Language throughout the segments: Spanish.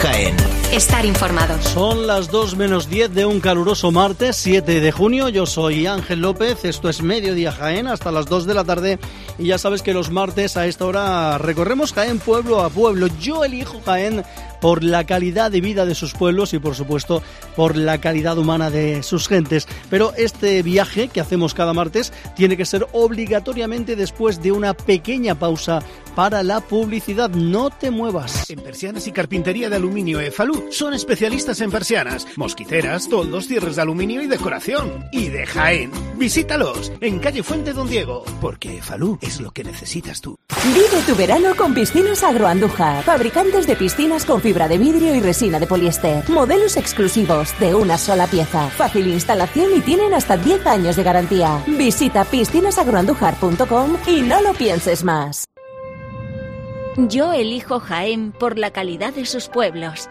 Jaén. Estar informados. Son las 2 menos 10 de un caluroso martes, 7 de junio. Yo soy Ángel López, esto es Mediodía Jaén, hasta las 2 de la tarde. Y ya sabes que los martes a esta hora recorremos Jaén pueblo a pueblo. Yo elijo Jaén por la calidad de vida de sus pueblos y, por supuesto, por la calidad humana de sus gentes. Pero este viaje que hacemos cada martes tiene que ser obligatoriamente después de una pequeña pausa para la publicidad. No te muevas. En Persianas y Carpintería de Aluminio Efalú son especialistas en persianas, mosquiteras, toldos, cierres de aluminio y decoración. Y de Jaén. Visítalos en calle Fuente Don Diego, porque Efalú es lo que necesitas tú. Vive tu verano con Piscinas Agroandújar, fabricantes de piscinas con fibra de vidrio y resina de poliéster. Modelos exclusivos de una sola pieza. Fácil instalación y tienen hasta 10 años de garantía. Visita piscinasagroandújar.com y no lo pienses más. Yo elijo Jaén por la calidad de sus pueblos.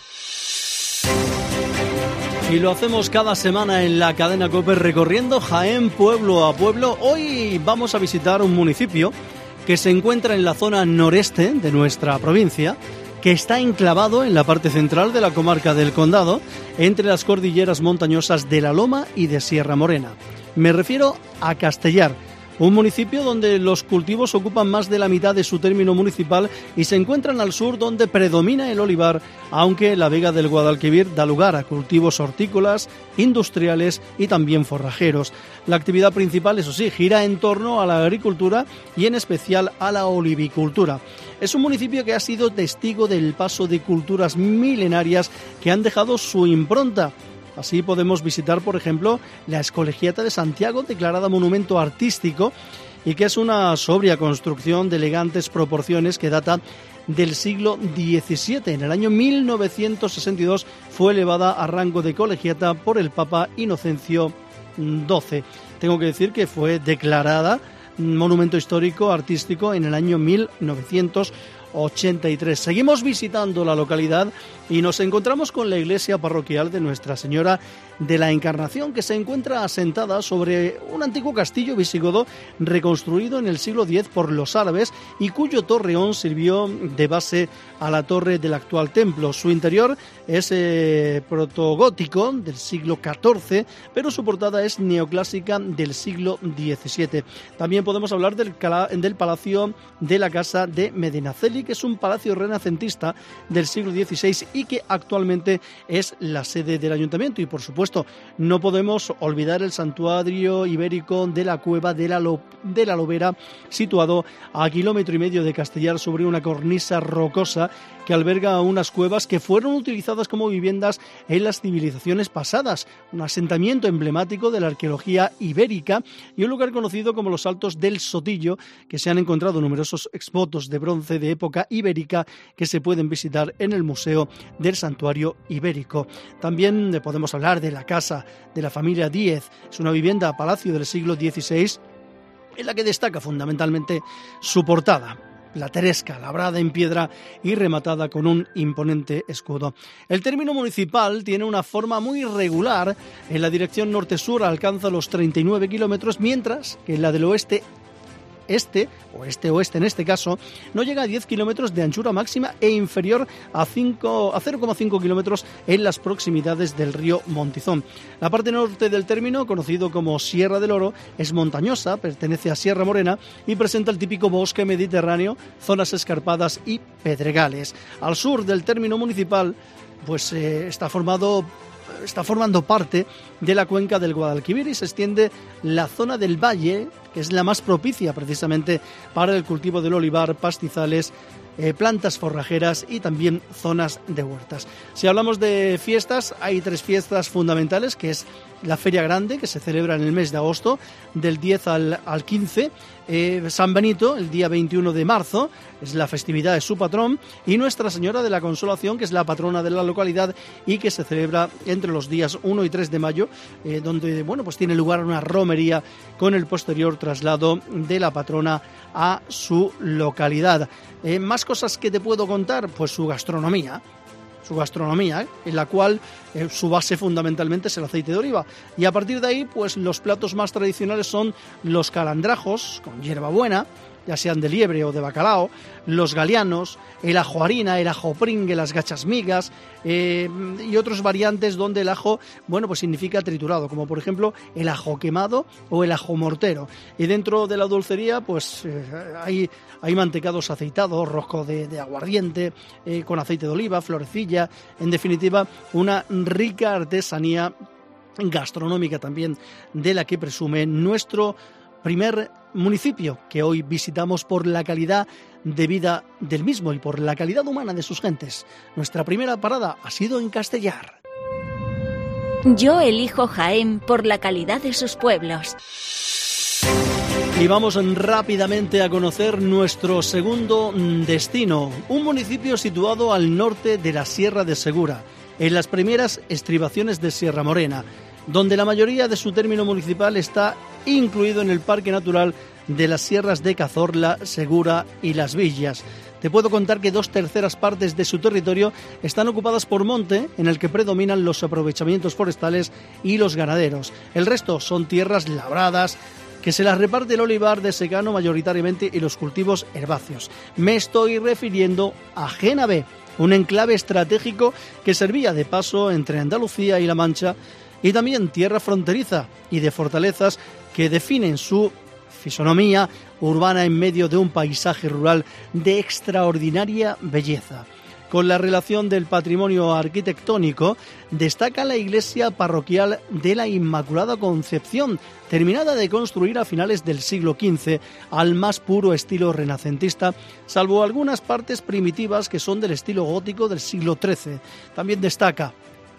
Y lo hacemos cada semana en la cadena COPE recorriendo Jaén pueblo a pueblo. Hoy vamos a visitar un municipio que se encuentra en la zona noreste de nuestra provincia, que está enclavado en la parte central de la comarca del Condado, entre las cordilleras montañosas de La Loma y de Sierra Morena. Me refiero a Castellar, un municipio donde los cultivos ocupan más de la mitad de su término municipal y se encuentran al sur, donde predomina el olivar, aunque la vega del Guadalquivir da lugar a cultivos hortícolas, industriales y también forrajeros. La actividad principal, eso sí, gira en torno a la agricultura y en especial a la olivicultura. Es un municipio que ha sido testigo del paso de culturas milenarias que han dejado su impronta. Así podemos visitar, por ejemplo, la Escolegiata de Santiago, declarada monumento artístico, y que es una sobria construcción de elegantes proporciones que data del siglo XVII. En el año 1962 fue elevada a rango de colegiata por el Papa Inocencio XII. Tengo que decir que fue declarada monumento histórico artístico en el año 1983. Seguimos visitando la localidad y nos encontramos con la iglesia parroquial de Nuestra Señora de la Encarnación, que se encuentra asentada sobre un antiguo castillo visigodo reconstruido en el siglo X por los árabes y cuyo torreón sirvió de base a la torre del actual templo. Su interior es protogótico del siglo XIV, pero su portada es neoclásica del siglo XVII. También podemos hablar del Palacio de la Casa de Medinaceli, que es un palacio renacentista del siglo XVI y que actualmente es la sede del ayuntamiento. Y por supuesto no podemos olvidar el santuario ibérico de la Cueva de la Lobera, situado a 1,5 kilómetros de Castellar sobre una cornisa rocosa que alberga unas cuevas que fueron utilizadas como viviendas en las civilizaciones pasadas, un asentamiento emblemático de la arqueología ibérica y un lugar conocido como los Altos del Sotillo, que se han encontrado numerosos exvotos de bronce de época ibérica que se pueden visitar en el Museo del Santuario Ibérico. También podemos hablar de la casa de la familia Díez. Es una vivienda palacio del siglo XVI en la que destaca fundamentalmente su portada plateresca, labrada en piedra y rematada con un imponente escudo. El término municipal tiene una forma muy irregular. En la dirección norte-sur alcanza los 39 kilómetros, mientras que en la del oeste oeste en este caso, no llega a 10 kilómetros de anchura máxima e inferior a 0,5 kilómetros en las proximidades del río Montizón. La parte norte del término, conocido como Sierra del Oro, es montañosa, pertenece a Sierra Morena y presenta el típico bosque mediterráneo, zonas escarpadas y pedregales. Al sur del término municipal, pues está formando parte de la cuenca del Guadalquivir y se extiende la zona del valle, que es la más propicia precisamente para el cultivo del olivar, pastizales, plantas forrajeras y también zonas de huertas. Si hablamos de fiestas, hay 3 fiestas fundamentales, que es la Feria Grande, que se celebra en el mes de agosto, del 10 al 15, San Benito, el día 21 de marzo, es la festividad de su patrón, y Nuestra Señora de la Consolación, que es la patrona de la localidad y que se celebra entre los días 1 y 3 de mayo, donde pues tiene lugar una romería con el posterior traslado de la patrona a su localidad. Más cosas que te puedo contar, pues su gastronomía, en la cual su base fundamentalmente es el aceite de oliva, y a partir de ahí pues los platos más tradicionales son los calandrajos con hierbabuena, ya sean de liebre o de bacalao, los galianos, el ajo harina, el ajo pringue, las gachas migas y otros variantes donde el ajo, bueno, pues significa triturado, como por ejemplo el ajo quemado o el ajo mortero. Y dentro de la dulcería, pues hay mantecados aceitados, rosco de aguardiente, con aceite de oliva, florecilla, en definitiva, una rica artesanía gastronómica también de la que presume nuestro primer municipio que hoy visitamos por la calidad de vida del mismo y por la calidad humana de sus gentes. Nuestra primera parada ha sido en Castellar. Yo elijo Jaén por la calidad de sus pueblos. Y vamos rápidamente a conocer nuestro segundo destino, un municipio situado al norte de la Sierra de Segura, en las primeras estribaciones de Sierra Morena, donde la mayoría de su término municipal está incluido en el Parque Natural de las Sierras de Cazorla, Segura y Las Villas. Te puedo contar que 2/3 partes de su territorio están ocupadas por monte, en el que predominan los aprovechamientos forestales y los ganaderos. El resto son tierras labradas, que se las reparte el olivar de secano mayoritariamente y los cultivos herbáceos. Me estoy refiriendo a Génave, un enclave estratégico que servía de paso entre Andalucía y La Mancha, y también tierra fronteriza y de fortalezas que definen su fisonomía urbana en medio de un paisaje rural de extraordinaria belleza. Con la relación del patrimonio arquitectónico, destaca la iglesia parroquial de la Inmaculada Concepción, terminada de construir a finales del siglo XV al más puro estilo renacentista, salvo algunas partes primitivas que son del estilo gótico del siglo XIII. También destaca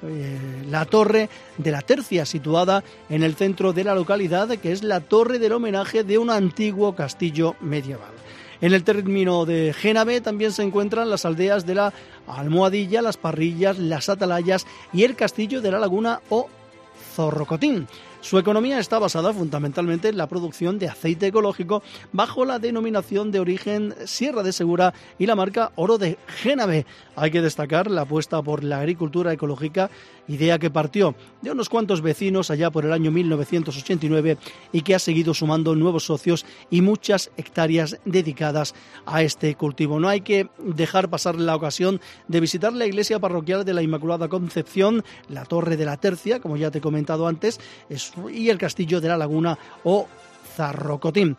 la torre de la Tercia, situada en el centro de la localidad, que es la torre del homenaje de un antiguo castillo medieval. En el término de Génave también se encuentran las aldeas de la Almohadilla, las Parrillas, las Atalayas y el castillo de la Laguna o Zorrocotín. Su economía está basada fundamentalmente en la producción de aceite ecológico bajo la denominación de origen Sierra de Segura y la marca Oro de Génave. Hay que destacar la apuesta por la agricultura ecológica, idea que partió de unos cuantos vecinos allá por el año 1989 y que ha seguido sumando nuevos socios y muchas hectáreas dedicadas a este cultivo. No hay que dejar pasar la ocasión de visitar la iglesia parroquial de la Inmaculada Concepción, la Torre de la Tercia, como ya te he comentado antes, y el castillo de la Laguna o Zarrocotín.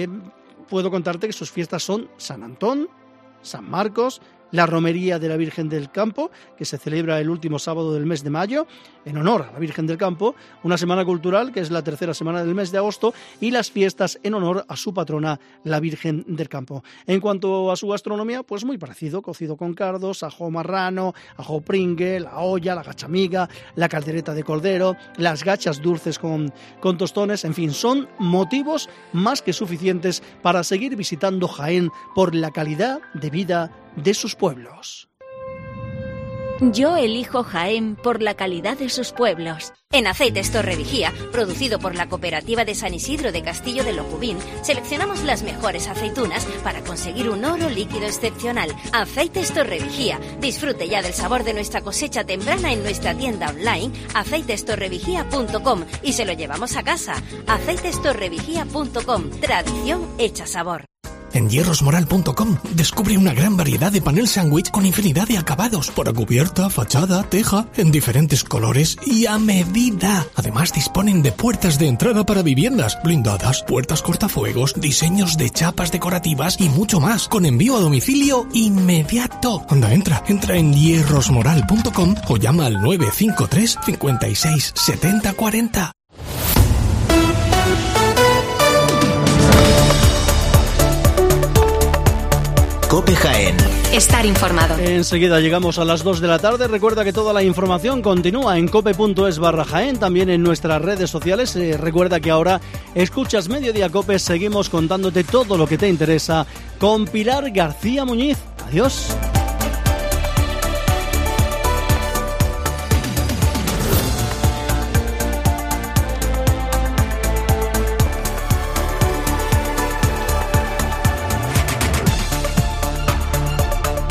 Puedo contarte que sus fiestas son San Antón, San Marcos, la romería de la Virgen del Campo, que se celebra el último sábado del mes de mayo, en honor a la Virgen del Campo, una semana cultural, que es la tercera semana del mes de agosto, y las fiestas en honor a su patrona, la Virgen del Campo. En cuanto a su gastronomía, pues muy parecido, cocido con cardos, ajo marrano, ajo pringue, la olla, la gachamiga, la caldereta de cordero, las gachas dulces con tostones, en fin, son motivos más que suficientes para seguir visitando Jaén por la calidad de vida de sus pueblos. Yo elijo Jaén por la calidad de sus pueblos. En Aceites Torrevigía, producido por la Cooperativa de San Isidro de Castillo de Locubín, seleccionamos las mejores aceitunas para conseguir un oro líquido excepcional. Aceites Torrevigía. Disfrute ya del sabor de nuestra cosecha temprana en nuestra tienda online aceitestorrevigía.com y se lo llevamos a casa. aceitestorrevigía.com. Tradición hecha sabor. En hierrosmoral.com descubre una gran variedad de panel sándwich con infinidad de acabados, para cubierta, fachada, teja, en diferentes colores y a medida. Además disponen de puertas de entrada para viviendas, blindadas, puertas cortafuegos, diseños de chapas decorativas y mucho más, con envío a domicilio inmediato. Anda, entra en hierrosmoral.com o llama al 953 56 70 40. COPE Jaén. Estar informado. Enseguida llegamos a las 2 de la tarde. Recuerda que toda la información continúa en cope.es/Jaén, también en nuestras redes sociales. Recuerda que ahora escuchas Mediodía Cope. Seguimos contándote todo lo que te interesa con Pilar García Muñiz. Adiós.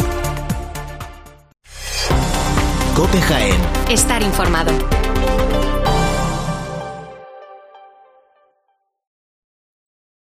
COPE Jaén. Estar informado.